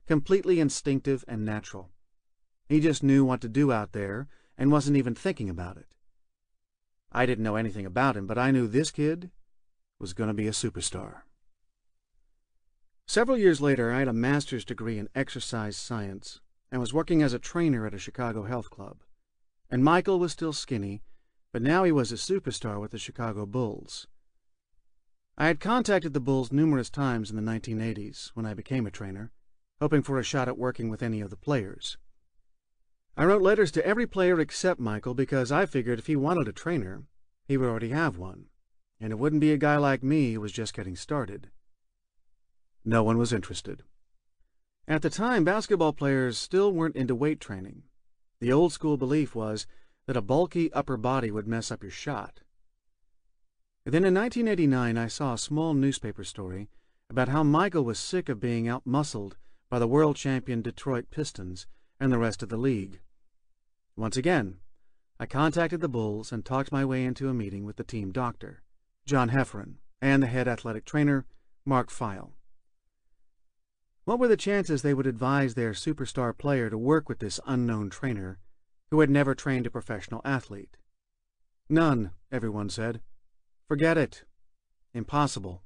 completely instinctive and natural. He just knew what to do out there and wasn't even thinking about it. I didn't know anything about him, but I knew this kid was going to be a superstar. Several years later, I had a master's degree in exercise science and was working as a trainer at a Chicago health club. And Michael was still skinny, but now he was a superstar with the Chicago Bulls. I had contacted the Bulls numerous times in the 1980s when I became a trainer, hoping for a shot at working with any of the players. I wrote letters to every player except Michael because I figured if he wanted a trainer, he would already have one, and it wouldn't be a guy like me who was just getting started. No one was interested. At the time, basketball players still weren't into weight training. The old school belief was that a bulky upper body would mess up your shot. Then in 1989, I saw a small newspaper story about how Michael was sick of being out-muscled by the world champion Detroit Pistons and the rest of the league. Once again, I contacted the Bulls and talked my way into a meeting with the team doctor, John Hefferon, and the head athletic trainer, Mark Feil. What were the chances they would advise their superstar player to work with this unknown trainer who had never trained a professional athlete? None, everyone said. Forget it. Impossible.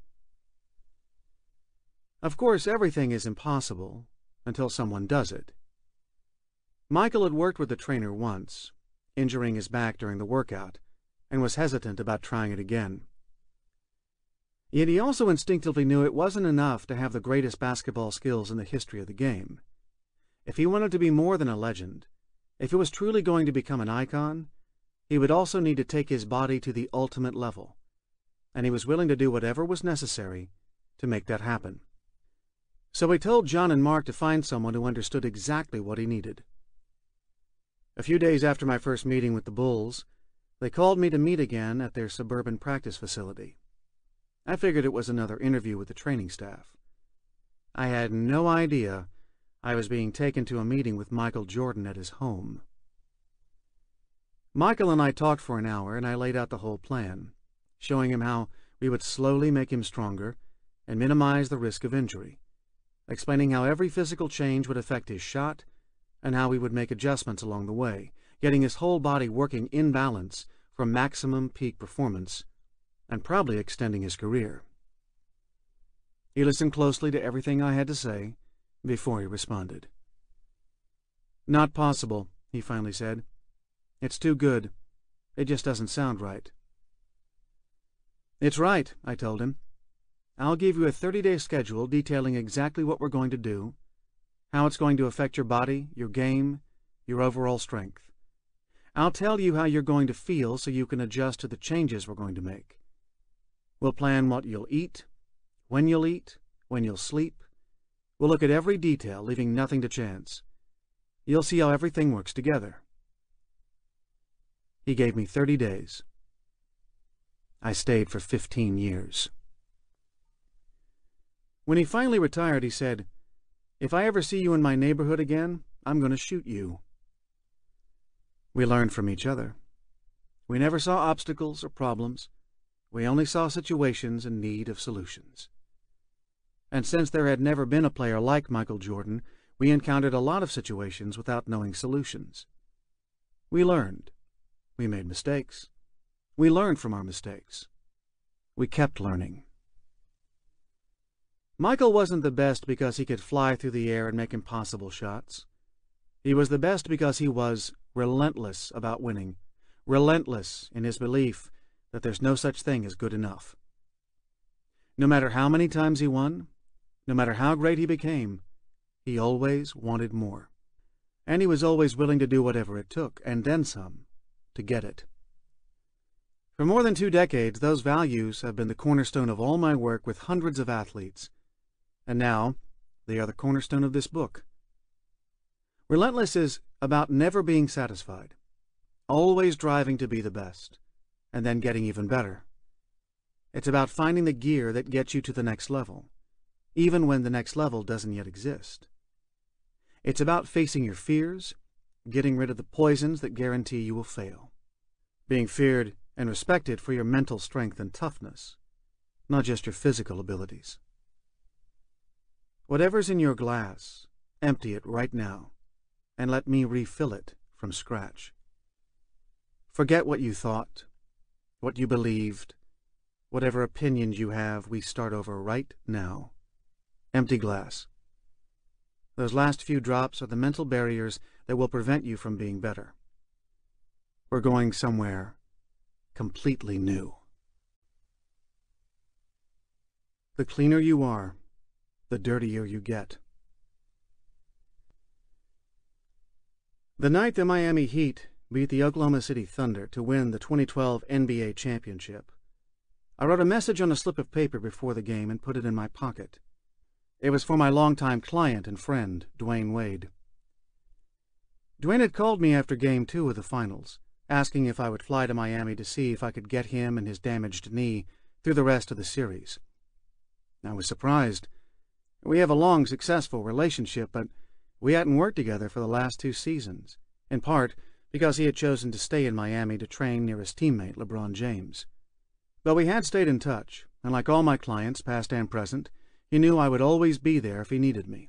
Of course, everything is impossible until someone does it. Michael had worked with the trainer once, injuring his back during the workout, and was hesitant about trying it again. Yet he also instinctively knew it wasn't enough to have the greatest basketball skills in the history of the game. If he wanted to be more than a legend, if he was truly going to become an icon, he would also need to take his body to the ultimate level, and he was willing to do whatever was necessary to make that happen. So he told John and Mark to find someone who understood exactly what he needed. A few days after my first meeting with the Bulls, they called me to meet again at their suburban practice facility. I figured it was another interview with the training staff. I had no idea I was being taken to a meeting with Michael Jordan at his home. Michael and I talked for an hour, and I laid out the whole plan, showing him how we would slowly make him stronger and minimize the risk of injury, explaining how every physical change would affect his shot and how we would make adjustments along the way, getting his whole body working in balance for maximum peak performance and probably extending his career. He listened closely to everything I had to say before he responded. "Not possible," he finally said. "It's too good. It just doesn't sound right." "It's right," I told him. "I'll give you a 30-day schedule detailing exactly what we're going to do, how it's going to affect your body, your game, your overall strength. I'll tell you how you're going to feel so you can adjust to the changes we're going to make. We'll plan what you'll eat, when you'll sleep. We'll look at every detail, leaving nothing to chance. You'll see how everything works together." He gave me 30 days. I stayed for 15 years. When he finally retired, he said, "If I ever see you in my neighborhood again, I'm going to shoot you." We learned from each other. We never saw obstacles or problems. We only saw situations in need of solutions. And since there had never been a player like Michael Jordan, we encountered a lot of situations without knowing solutions. We learned. We made mistakes. We learned from our mistakes. We kept learning. Michael wasn't the best because he could fly through the air and make impossible shots. He was the best because he was relentless about winning, relentless in his belief that there's no such thing as good enough. No matter how many times he won, no matter how great he became, he always wanted more. And he was always willing to do whatever it took, and then some, to get it. For more than 2 decades, those values have been the cornerstone of all my work with hundreds of athletes, and now they are the cornerstone of this book. Relentless is about never being satisfied, always driving to be the best, and then getting even better. It's about finding the gear that gets you to the next level, even when the next level doesn't yet exist. It's about facing your fears, getting rid of the poisons that guarantee you will fail, being feared and respected for your mental strength and toughness, not just your physical abilities. Whatever's in your glass, Empty it right now, and let me refill it from scratch. Forget what you thought, what you believed, whatever opinions you have, we start over right now. Empty glass. Those last few drops are the mental barriers that will prevent you from being better. We're going somewhere completely new. The cleaner you are, the dirtier you get. The night the Miami Heat beat the Oklahoma City Thunder to win the 2012 NBA championship, I wrote a message on a slip of paper before the game and put it in my pocket. It was for my longtime client and friend, Dwayne Wade. Dwayne had called me after Game 2 of the finals, asking if I would fly to Miami to see if I could get him and his damaged knee through the rest of the series. I was surprised. We have a long, successful relationship, but we hadn't worked together for the last 2 seasons, in part because he had chosen to stay in Miami to train near his teammate, LeBron James. But we had stayed in touch, and like all my clients, past and present, he knew I would always be there if he needed me.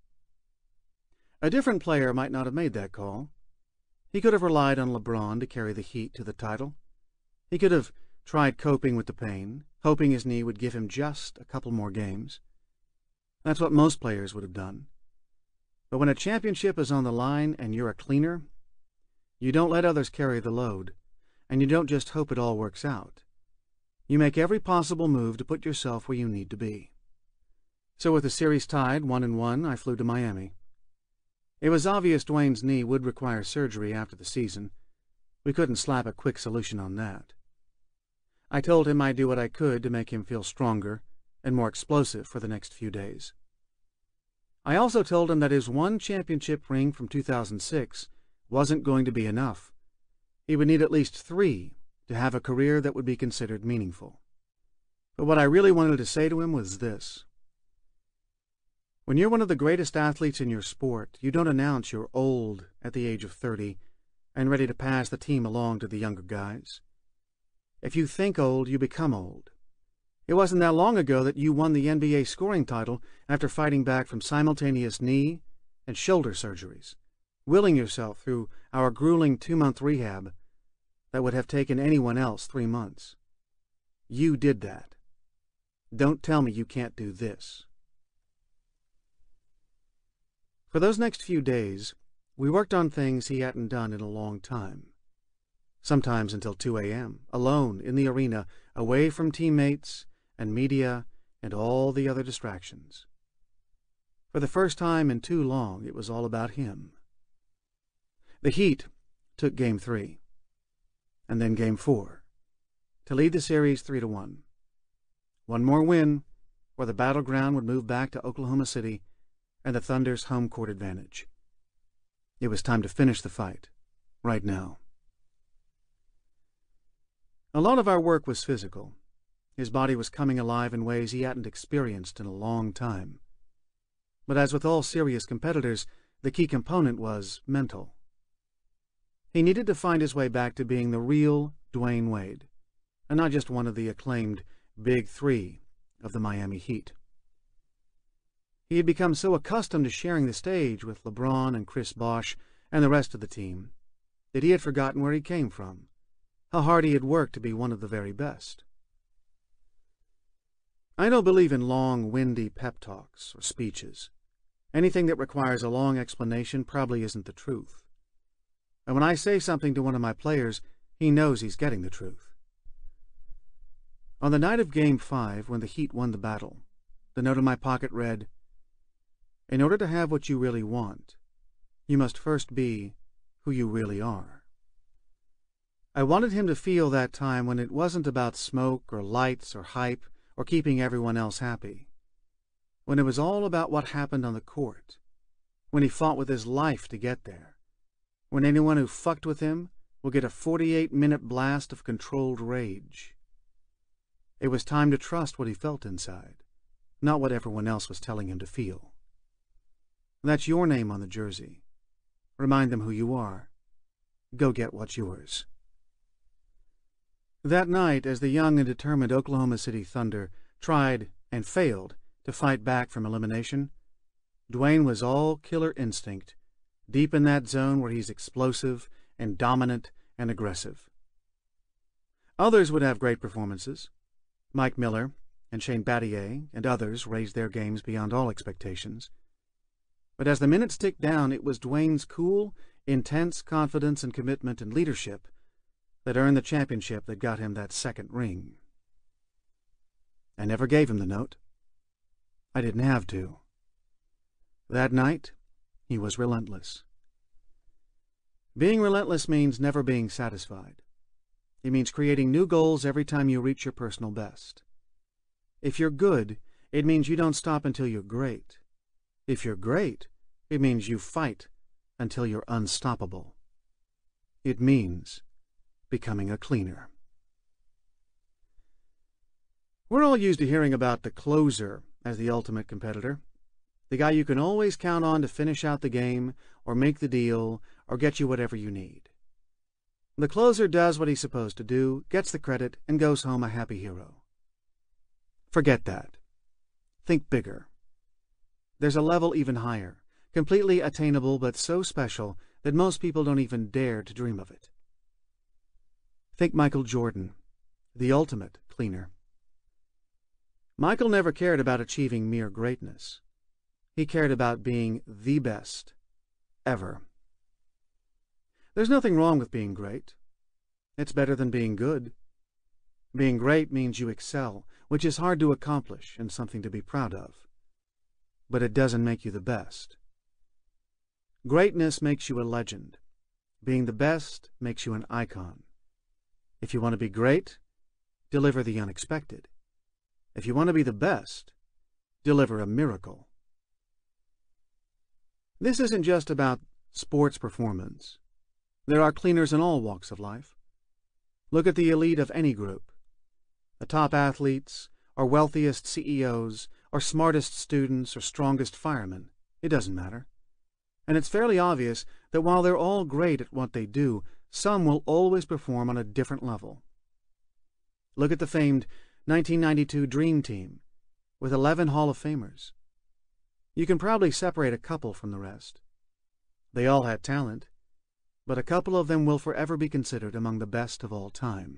A different player might not have made that call. He could have relied on LeBron to carry the Heat to the title. He could have tried coping with the pain, hoping his knee would give him just a couple more games. That's what most players would have done. But when a championship is on the line and you're a cleaner, you don't let others carry the load, and you don't just hope it all works out. You make every possible move to put yourself where you need to be. So with the series tied 1-1, I flew to Miami. It was obvious Dwayne's knee would require surgery after the season. We couldn't slap a quick solution on that. I told him I'd do what I could to make him feel stronger and more explosive for the next few days. I also told him that his one championship ring from 2006 wasn't going to be enough. He would need at least 3 to have a career that would be considered meaningful. But what I really wanted to say to him was this. When you're one of the greatest athletes in your sport, you don't announce you're old at the age of 30 and ready to pass the team along to the younger guys. If you think old, you become old. It wasn't that long ago that you won the NBA scoring title after fighting back from simultaneous knee and shoulder surgeries, willing yourself through our grueling 2-month rehab that would have taken anyone else 3 months. You did that. Don't tell me you can't do this. For those next few days, we worked on things he hadn't done in a long time. Sometimes until 2 a.m., alone in the arena, away from teammates and media and all the other distractions. For the first time in too long, it was all about him. The Heat took Game 3, and then Game 4, to lead the series 3-1. One more win, or the battleground would move back to Oklahoma City and the Thunder's home court advantage. It was time to finish the fight, right now. A lot of our work was physical. His body was coming alive in ways he hadn't experienced in a long time. But as with all serious competitors, the key component was mental. He needed to find his way back to being the real Dwayne Wade, and not just one of the acclaimed Big Three of the Miami Heat. He had become so accustomed to sharing the stage with LeBron and Chris Bosh and the rest of the team that he had forgotten where he came from, how hard he had worked to be one of the very best. I don't believe in long, windy pep talks or speeches. Anything that requires a long explanation probably isn't the truth. And when I say something to one of my players, he knows he's getting the truth. On the night of Game 5, when the Heat won the battle, the note in my pocket read, "In order to have what you really want, you must first be who you really are." I wanted him to feel that time when it wasn't about smoke or lights or hype or keeping everyone else happy, when it was all about what happened on the court, when he fought with his life to get there, when anyone who fucked with him will get a 48-minute blast of controlled rage. It was time to trust what he felt inside, not what everyone else was telling him to feel. That's your name on the jersey. Remind them who you are. Go get what's yours. That night, as the young and determined Oklahoma City Thunder tried and failed to fight back from elimination, Dwayne was all killer instinct, deep in that zone where he's explosive and dominant and aggressive. Others would have great performances. Mike Miller and Shane Battier and others raised their games beyond all expectations. But as the minutes ticked down, it was Dwayne's cool, intense confidence and commitment and leadership that earned the championship that got him that second ring. I never gave him the note. I didn't have to. That night, he was relentless. Being relentless means never being satisfied. It means creating new goals every time you reach your personal best. If you're good, it means you don't stop until you're great. If you're great, it means you fight until you're unstoppable. It means becoming a cleaner. We're all used to hearing about the closer as the ultimate competitor, the guy you can always count on to finish out the game or make the deal or get you whatever you need. The closer does what he's supposed to do, gets the credit, and goes home a happy hero. Forget that. Think bigger. There's a level even higher, completely attainable but so special that most people don't even dare to dream of it. Think Michael Jordan, the ultimate cleaner. Michael never cared about achieving mere greatness. He cared about being the best, ever. There's nothing wrong with being great. It's better than being good. Being great means you excel, which is hard to accomplish and something to be proud of. But it doesn't make you the best. Greatness makes you a legend. Being the best makes you an icon. If you want to be great, deliver the unexpected. If you want to be the best, deliver a miracle. This isn't just about sports performance. There are cleaners in all walks of life. Look at the elite of any group. The top athletes, or wealthiest CEOs, or smartest students, or strongest firemen. It doesn't matter. And it's fairly obvious that while they're all great at what they do, some will always perform on a different level. Look at the famed 1992 Dream Team, with 11 Hall of Famers. You can probably separate a couple from the rest. They all had talent, but a couple of them will forever be considered among the best of all time.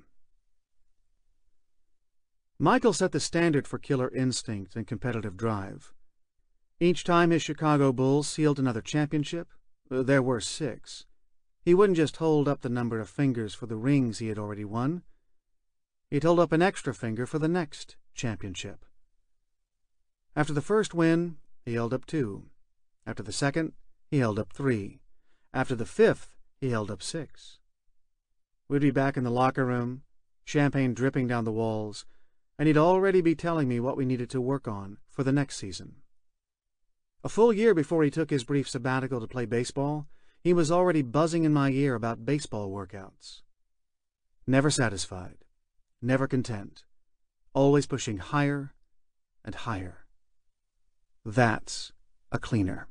Michael set the standard for killer instinct and competitive drive. Each time his Chicago Bulls sealed another championship, there were 6, he wouldn't just hold up the number of fingers for the rings he had already won. He'd hold up an extra finger for the next championship. After the first win, he held up 2. After the second, he held up 3. After the 5th, he held up 6. We'd be back in the locker room, champagne dripping down the walls, and he'd already be telling me what we needed to work on for the next season. A full year before he took his brief sabbatical to play baseball, he was already buzzing in my ear about baseball workouts. Never satisfied, never content, always pushing higher and higher. That's a cleaner.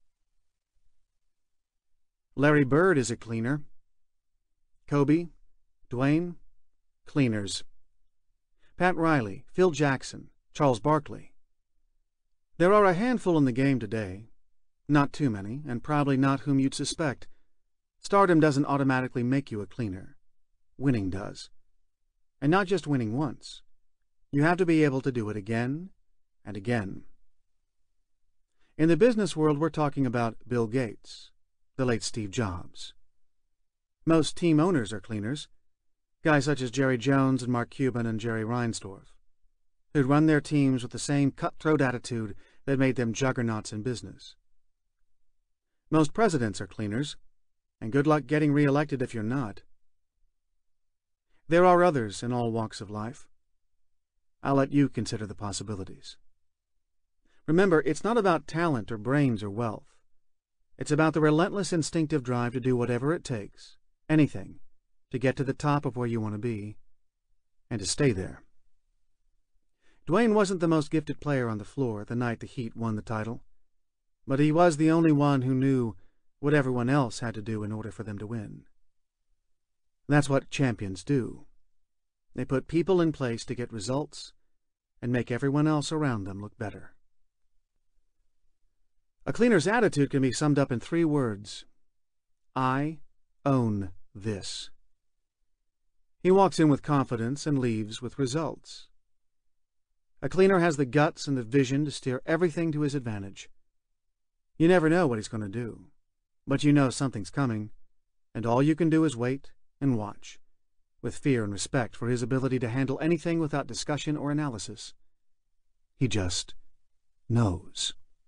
Larry Bird is a cleaner. Kobe, Dwayne, cleaners. Pat Riley, Phil Jackson, Charles Barkley. There are a handful in the game today. Not too many, and probably not whom you'd suspect. Stardom doesn't automatically make you a cleaner. Winning does. And not just winning once. You have to be able to do it again and again. In the business world, we're talking about Bill Gates, the late Steve Jobs. Most team owners are cleaners, guys such as Jerry Jones and Mark Cuban and Jerry Reinsdorf, who'd run their teams with the same cutthroat attitude that made them juggernauts in business. Most presidents are cleaners, and good luck getting re-elected if you're not. There are others in all walks of life. I'll let you consider the possibilities. Remember, it's not about talent or brains or wealth. It's about the relentless instinctive drive to do whatever it takes, anything, to get to the top of where you want to be, and to stay there. Dwayne wasn't the most gifted player on the floor the night the Heat won the title, but he was the only one who knew what everyone else had to do in order for them to win. That's what champions do. They put people in place to get results and make everyone else around them look better. A cleaner's attitude can be summed up in 3 words. I own this. He walks in with confidence and leaves with results. A cleaner has the guts and the vision to steer everything to his advantage. You never know what he's going to do, but you know something's coming, and all you can do is wait and watch, with fear and respect for his ability to handle anything without discussion or analysis. He just knows.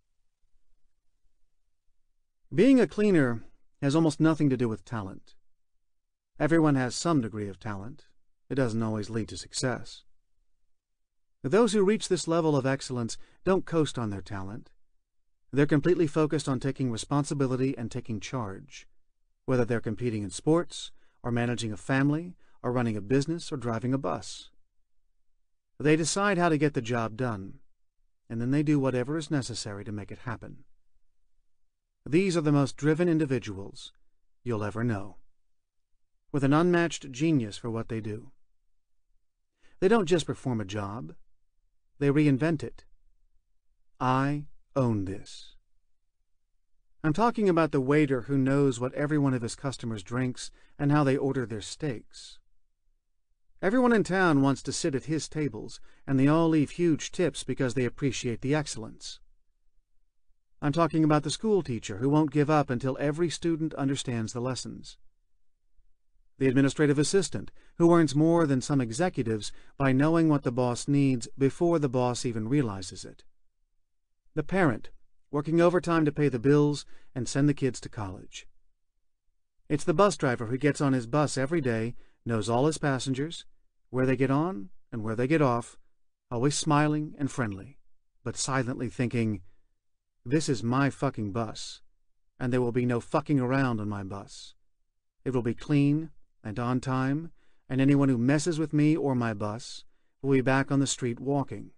Being a cleaner has almost nothing to do with talent. Everyone has some degree of talent. It doesn't always lead to success. Those who reach this level of excellence don't coast on their talent. They're completely focused on taking responsibility and taking charge, whether they're competing in sports, or managing a family, or running a business, or driving a bus. They decide how to get the job done, and then they do whatever is necessary to make it happen. These are the most driven individuals you'll ever know, with an unmatched genius for what they do. They don't just perform a job, they reinvent it. I own this. I'm talking about the waiter who knows what every one of his customers drinks and how they order their steaks. Everyone in town wants to sit at his tables, and they all leave huge tips because they appreciate the excellence. I'm talking about the school teacher who won't give up until every student understands the lessons. The administrative assistant who earns more than some executives by knowing what the boss needs before the boss even realizes it. The parent working overtime to pay the bills and send the kids to college. It's the bus driver who gets on his bus every day, knows all his passengers, where they get on and where they get off, always smiling and friendly, but silently thinking, this is my fucking bus, and there will be no fucking around on my bus. It will be clean and on time, and anyone who messes with me or my bus will be back on the street walking.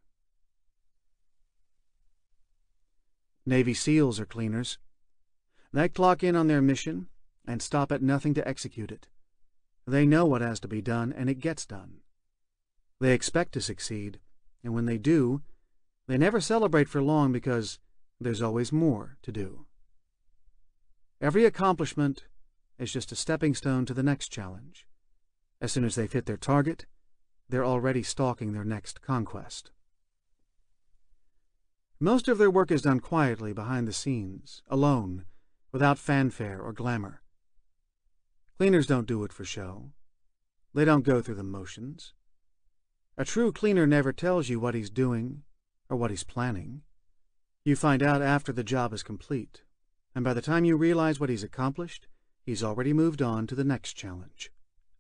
Navy SEALs are cleaners. They clock in on their mission and stop at nothing to execute it. They know what has to be done, and it gets done. They expect to succeed, and when they do, they never celebrate for long because there's always more to do. Every accomplishment is just a stepping stone to the next challenge. As soon as they've hit their target, they're already stalking their next conquest. Most of their work is done quietly behind the scenes, alone, without fanfare or glamour. Cleaners don't do it for show. They don't go through the motions. A true cleaner never tells you what he's doing or what he's planning. You find out after the job is complete, and by the time you realize what he's accomplished, he's already moved on to the next challenge.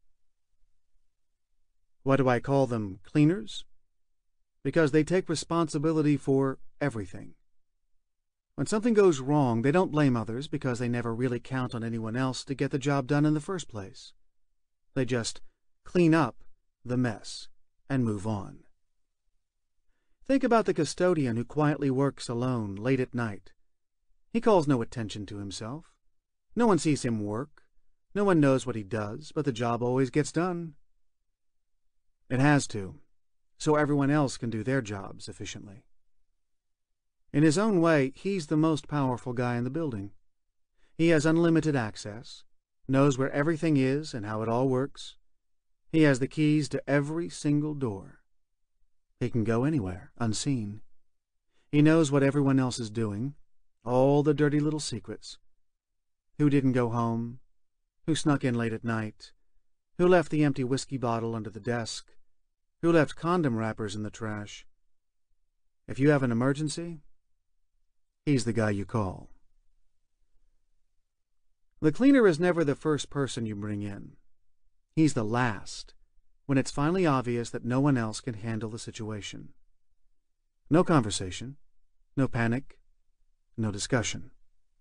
Why do I call them cleaners? Because they take responsibility for everything. When something goes wrong, they don't blame others because they never really count on anyone else to get the job done in the first place. They just clean up the mess and move on. Think about the custodian who quietly works alone late at night. He calls no attention to himself. No one sees him work. No one knows what he does, but the job always gets done. It has to, so everyone else can do their jobs efficiently. In his own way, he's the most powerful guy in the building. He has unlimited access, knows where everything is and how it all works. He has the keys to every single door. He can go anywhere, unseen. He knows what everyone else is doing, all the dirty little secrets. Who didn't go home? Who snuck in late at night? Who left the empty whiskey bottle under the desk? Who left condom wrappers in the trash? If you have an emergency, he's the guy you call. The cleaner is never the first person you bring in. He's the last, when it's finally obvious that no one else can handle the situation. No conversation, no panic, no discussion.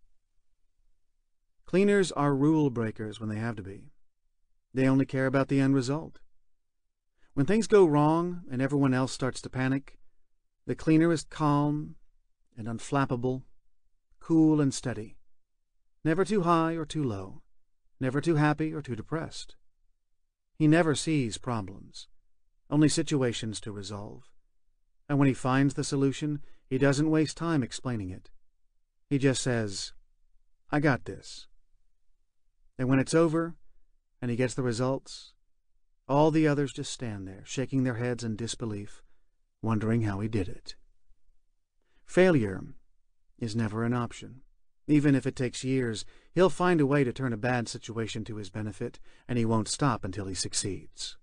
Cleaners are rule breakers when they have to be. They only care about the end result. When things go wrong and everyone else starts to panic, the cleaner is calm and unflappable, cool and steady, never too high or too low, never too happy or too depressed. He never sees problems, only situations to resolve. And when he finds the solution, he doesn't waste time explaining it. He just says, "I got this." And when it's over, and he gets the results, all the others just stand there, shaking their heads in disbelief, wondering how he did it. Failure is never an option. Even if it takes years, he'll find a way to turn a bad situation to his benefit, and he won't stop until he succeeds.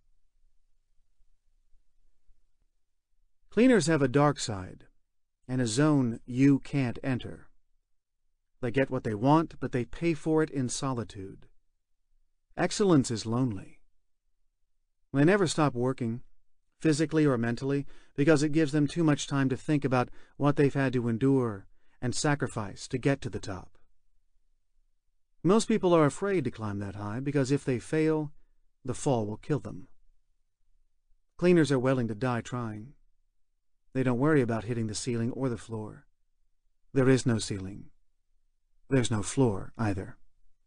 Cleaners have a dark side, and a zone you can't enter. They get what they want, but they pay for it in solitude. Excellence is lonely. They never stop working, physically or mentally, because it gives them too much time to think about what they've had to endure and sacrifice to get to the top. Most people are afraid to climb that high because if they fail, the fall will kill them. Cleaners are willing to die trying. They don't worry about hitting the ceiling or the floor. There is no ceiling. There's no floor either.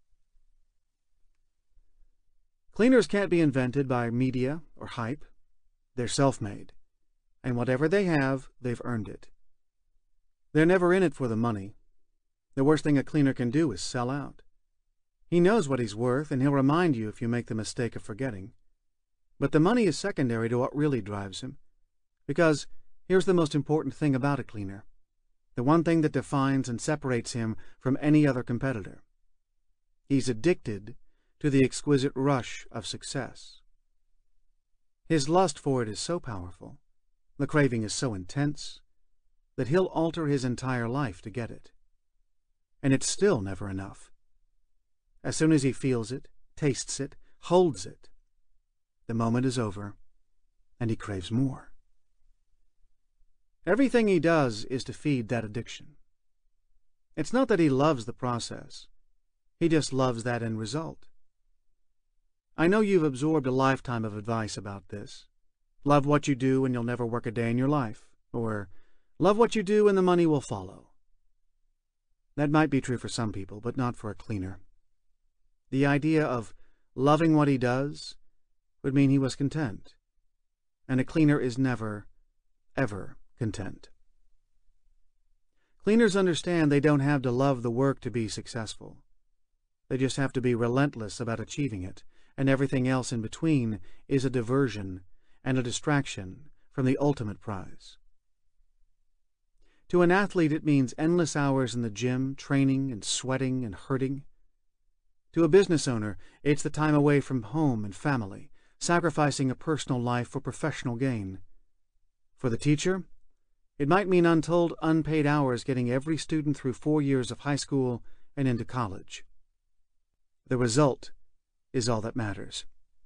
Cleaners can't be invented by media or hype. They're self-made. And whatever they have, they've earned it. They're never in it for the money. The worst thing a cleaner can do is sell out. He knows what he's worth, and he'll remind you if you make the mistake of forgetting. But the money is secondary to what really drives him. Because here's the most important thing about a cleaner. The one thing that defines and separates him from any other competitor. He's addicted to the exquisite rush of success. His lust for it is so powerful, the craving is so intense, that he'll alter his entire life to get it. And it's still never enough. As soon as he feels it, tastes it, holds it, the moment is over, and he craves more. Everything he does is to feed that addiction. It's not that he loves the process. He just loves that end result. I know you've absorbed a lifetime of advice about this. Love what you do and you'll never work a day in your life. Or, love what you do and the money will follow. That might be true for some people, but not for a cleaner. The idea of loving what he does would mean he was content. And a cleaner is never, ever content. Cleaners understand they don't have to love the work to be successful. They just have to be relentless about achieving it, and everything else in between is a diversion and a distraction from the ultimate prize. To an athlete, it means endless hours in the gym, training and sweating and hurting. To a business owner, it's the time away from home and family, sacrificing a personal life for professional gain. For the teacher, it might mean untold unpaid hours getting every student through 4 years of high school and into college. The result is all that matters.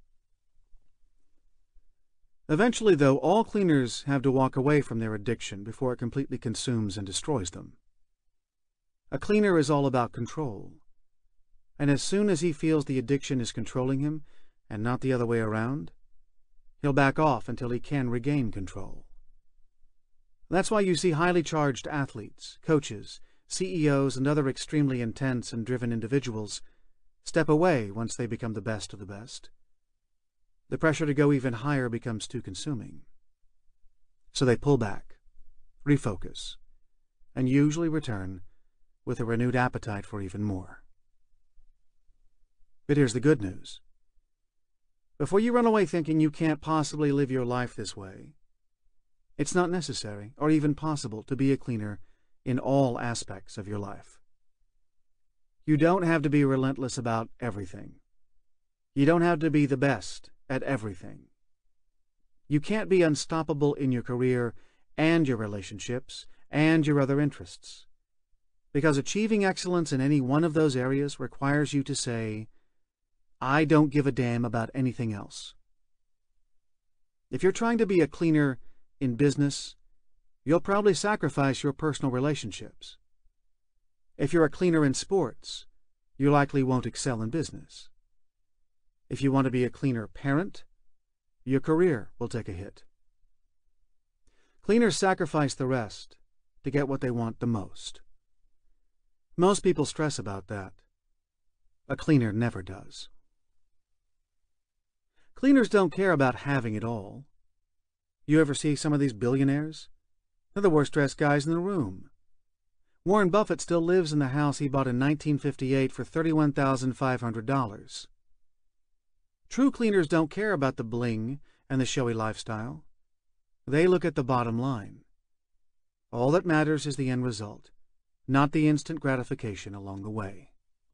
Eventually, though, all cleaners have to walk away from their addiction before it completely consumes and destroys them. A cleaner is all about control. And as soon as he feels the addiction is controlling him, and not the other way around, he'll back off until he can regain control. That's why you see highly charged athletes, coaches, CEOs, and other extremely intense and driven individuals step away once they become the best of the best. The pressure to go even higher becomes too consuming. So they pull back, refocus, and usually return with a renewed appetite for even more. But here's the good news. Before you run away thinking you can't possibly live your life this way, it's not necessary or even possible to be a cleaner in all aspects of your life. You don't have to be relentless about everything. You don't have to be the best at everything. You can't be unstoppable in your career and your relationships and your other interests. Because achieving excellence in any one of those areas requires you to say, I don't give a damn about anything else. If you're trying to be a cleaner in business, you'll probably sacrifice your personal relationships. If you're a cleaner in sports, you likely won't excel in business. If you want to be a cleaner parent, your career will take a hit. Cleaners sacrifice the rest to get what they want the most. Most people stress about that. A cleaner never does. Cleaners don't care about having it all. You ever see some of these billionaires? They're the worst dressed guys in the room. Warren Buffett still lives in the house he bought in 1958 for $31,500. True cleaners don't care about the bling and the showy lifestyle. They look at the bottom line. All that matters is the end result, not the instant gratification along the way.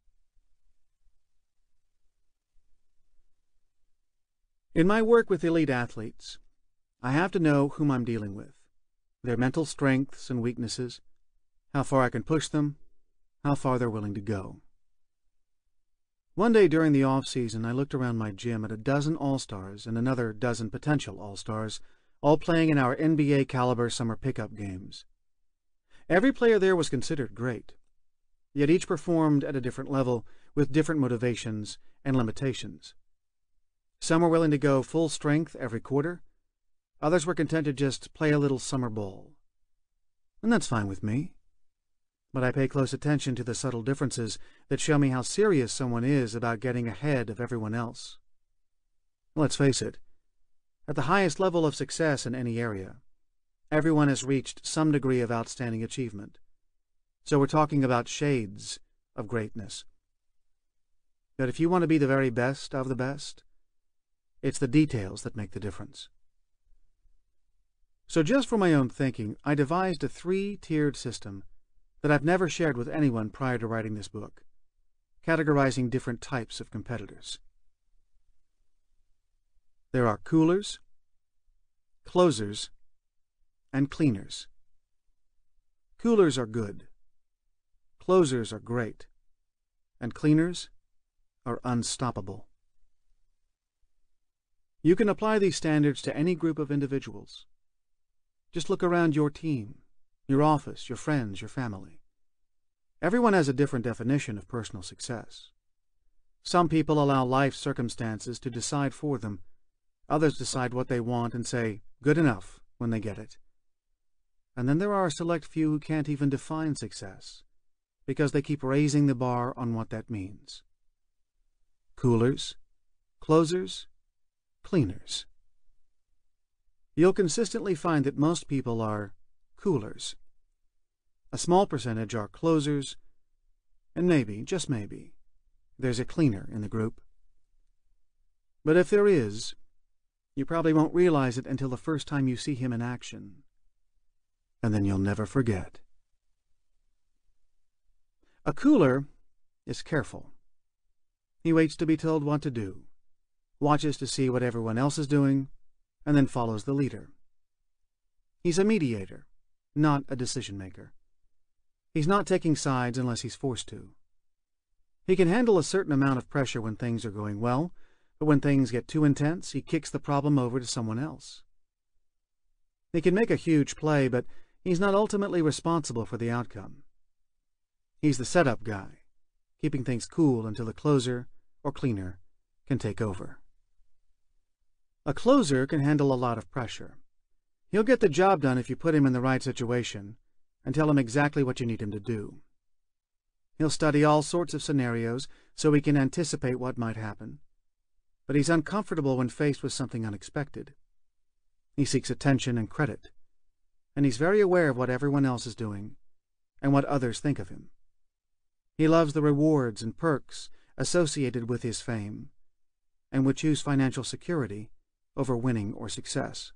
In my work with elite athletes, I have to know whom I'm dealing with, their mental strengths and weaknesses, how far I can push them, how far they're willing to go. One day during the off-season, I looked around my gym at a dozen All-Stars and another dozen potential All-Stars, all playing in our NBA-caliber summer pickup games. Every player there was considered great, yet each performed at a different level with different motivations and limitations. Some were willing to go full strength every quarter. Others were content to just play a little summer ball. And that's fine with me. But I pay close attention to the subtle differences that show me how serious someone is about getting ahead of everyone else. Let's face it, at the highest level of success in any area, everyone has reached some degree of outstanding achievement. So we're talking about shades of greatness. But if you want to be the very best of the best, it's the details that make the difference. So just for my own thinking, I devised a 3-tiered system that I've never shared with anyone prior to writing this book, categorizing different types of competitors. There are coolers, closers, and cleaners. Coolers are good, closers are great, and cleaners are unstoppable. You can apply these standards to any group of individuals. Just look around your team, your office, your friends, your family. Everyone has a different definition of personal success. Some people allow life circumstances to decide for them. Others decide what they want and say, good enough, when they get it. And then there are a select few who can't even define success, because they keep raising the bar on what that means. Coolers, closers, cleaners. You'll consistently find that most people are coolers. A small percentage are closers, and maybe, just maybe, there's a cleaner in the group. But if there is, you probably won't realize it until the first time you see him in action. And then you'll never forget. A cooler is careful. He waits to be told what to do, watches to see what everyone else is doing, and then follows the leader. He's a mediator, not a decision-maker. He's not taking sides unless he's forced to. He can handle a certain amount of pressure when things are going well, but when things get too intense, he kicks the problem over to someone else. He can make a huge play, but he's not ultimately responsible for the outcome. He's the setup guy, keeping things cool until the closer or cleaner can take over. A closer can handle a lot of pressure. He'll get the job done if you put him in the right situation and tell him exactly what you need him to do. He'll study all sorts of scenarios so he can anticipate what might happen. But he's uncomfortable when faced with something unexpected. He seeks attention and credit, and he's very aware of what everyone else is doing and what others think of him. He loves the rewards and perks associated with his fame and would choose financial security over winning or success.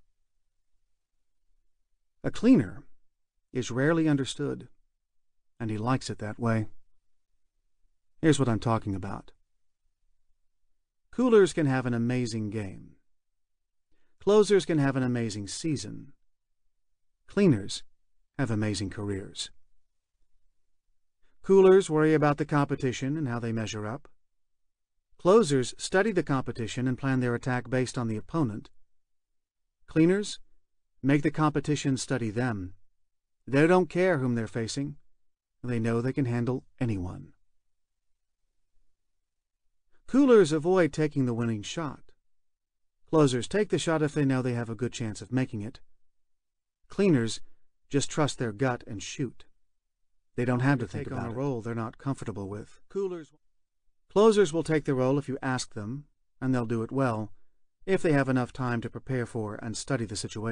A cleaner is rarely understood, and he likes it that way. Here's what I'm talking about. Coolers can have an amazing game. Closers can have an amazing season. Cleaners have amazing careers. Coolers worry about the competition and how they measure up. Closers study the competition and plan their attack based on the opponent. Cleaners make the competition study them. They don't care whom they're facing. They know they can handle anyone. Coolers avoid taking the winning shot. Closers take the shot if they know they have a good chance of making it. Cleaners just trust their gut and shoot. They don't have to think about a role they're not comfortable with. Closers will take the role if you ask them, and they'll do it well, if they have enough time to prepare for and study the situation.